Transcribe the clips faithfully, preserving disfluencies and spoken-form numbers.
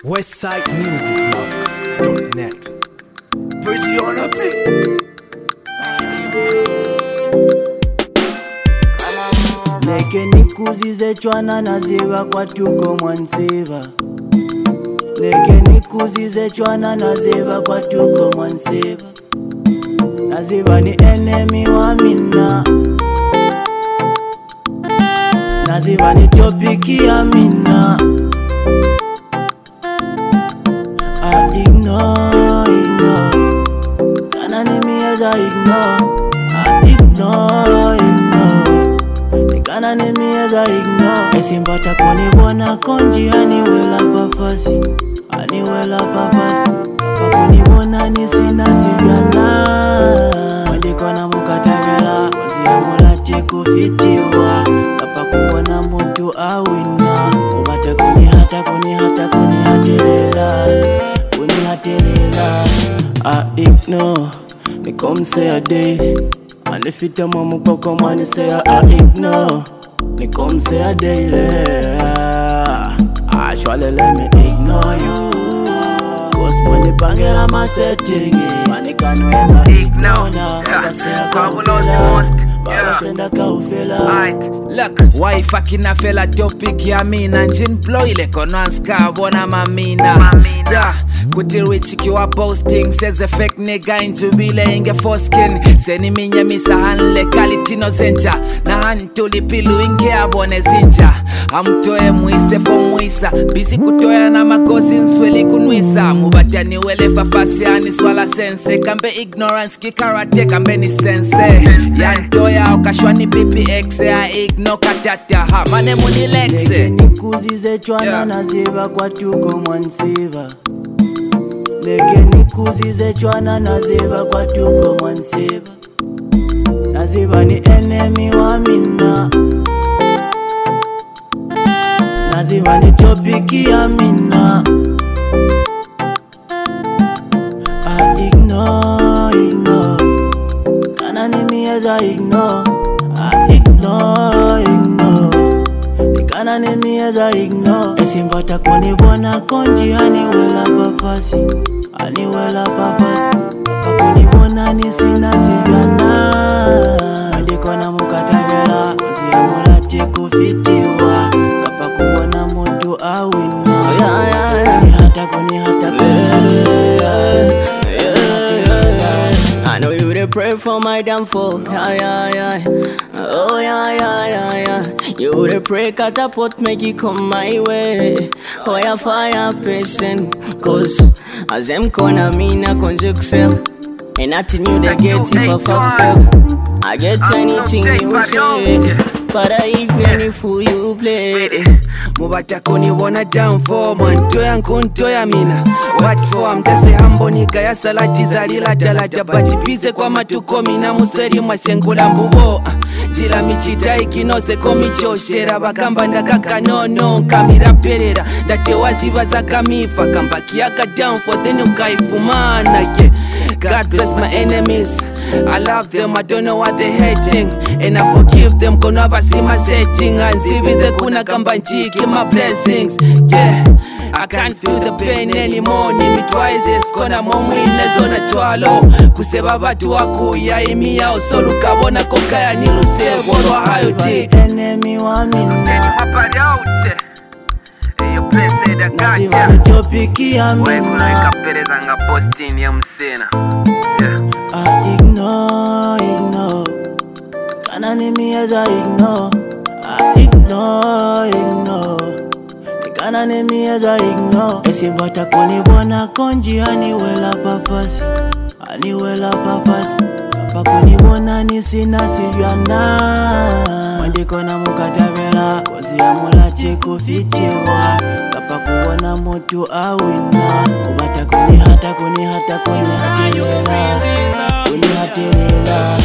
westside music blog dot net. Version on a beat. Leke nikuzize chwana naziva kwa tuko mwansiva. Leke nikuzize chwana naziva kwa tuko mwansiva. Naziva ni enemy wa mina. Naziva ni topiki ya mina. I ignore, ignore. Kana ni mieza ignore. I ignore, ignore. Kana ni mieza ignore. Esimbata koni bona konji aniwela papasi. Aniwela papasi. Papa koni bona ni sina sijana. Mwende kona mukatavela. Wazi ya mula tiku fitiwa. Papa kubona mtu awina. Kubata kuni hata kuni hata kuni hatelela. Kuni hatelela. I ignore. Ni come say a day. And if it a mamu koko mani say I ignore. Ni come say a day. I surely let me ignore you. Cause money bangela ma setting. Money kanweza ignore na. Baba say a kaufela. Baba senda kaufela. Look, wife akina fela topic ya mina. Njin blow ile konwanska wana mamina. Yeah, kuti rich kiwa posting. Says a fake nigga into bile inge foskin. Seni minye misa hanle kalitino zenja. Na hantuli pilu inge abone zinja. Hamtoe muise fo muisa. Busy kutoya na makosi nsweli kunwisa. Mubatia ni wele fafasi ani swala sense. Kambe ignorance ki karate kambe ni sense. Yantoya ukashwa ni B P X. I ignore katata ha mane muni lexe. Leke nikuzize chwana yeah. Naziva kwa tuko mwansiva. Leke nikuzize chwana naziva kwa tuko mwansiva. Naziva ni enemy wa mina. Naziva ni topiki ya mina. I ignore, ignore. Kana ni mieza ignore. I ignore, ignore. Kana ni mieza ignore. Esimbata koni bona konji aniwela papasi. Aniwela papasi. Papa koni bona ni sina sijana. Mwende kona mukatavela. Wazi ya mula tiku fitiwa. Papa kubona mtu awina. Kuni hata kuni hata kuni hata. I know you dey pray for my downfall. Yeah, yeah, yeah. Oh, yeah, yeah, yeah, yeah. You dey pray catapult make it come my way. Oh, yeah, fire person. Cause as them corner me na consequence. And nothing you they get if I fuck self. I get anything you say. But I ignore if you play. Mubata koni wana down for man. Toya nkuntoya mina. What for I'm just a humble nigga. Ya salati zalila dalata. Bati bize kwa matuko mina. Musweri mwasengula mbubo. Jila michita ikinose komichoshera. Bakamba ndakaka no no. Kamira perera. Date waziba za kamifa. Kamba kiaka down for then ukaifumana. Yeah. God bless my enemies. I love them, I don't know what they hating. And I forgive them, gonna never see my setting. And zivize kuna kamba nchiki, my blessings. Yeah, I can't feel the pain anymore. Nimi twice, kona momu inezona chwalo. Kuseba batu waku ya imi ya usolu. Kabona kokaya niluse, woro hayo ti. Enemy wa mina. Mapari out. Eyo pese da kaja. Naziva ni topiki ya mina. Weko pereza nga posting ya msena. Yeah. I ignore, ignore. Kana ni mieza ignore. I ignore, ignore. Kana ni mieza ignore. Esimbata koni bona konji aniwela papasi. Aniwela papasi. Papa koni bona ni sina sijana. Mwende kona mukatavela. Wazi ya mula tiku fitiwa. Papa kuwana mtu awina. Kubata koni hata kuni hata kuni hatelela. Kuni hatelela.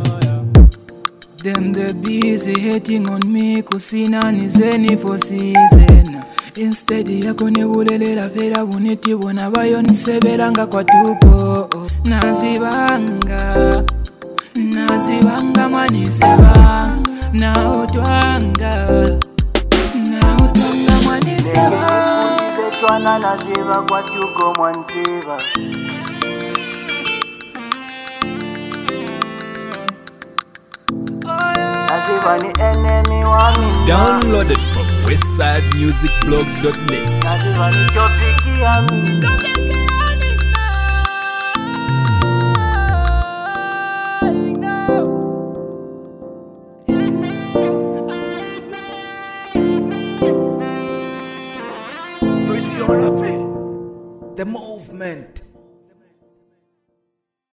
Them they busy hating on me. Kusina ni zeni for season. Instead ya kone bulelela fera buneti bona bayo niseberanga kwa tuko. Nazibanga. Nazibanga mwaniseba. Na utwanga. Na utwanga mwaniseba. Swana naziva kwatuko mwanziva. Naziva ni enemy wa mina. Downloaded from westside music blog dot net. Naziva ni topiki ya mina. Brizzy on a beat. The movement.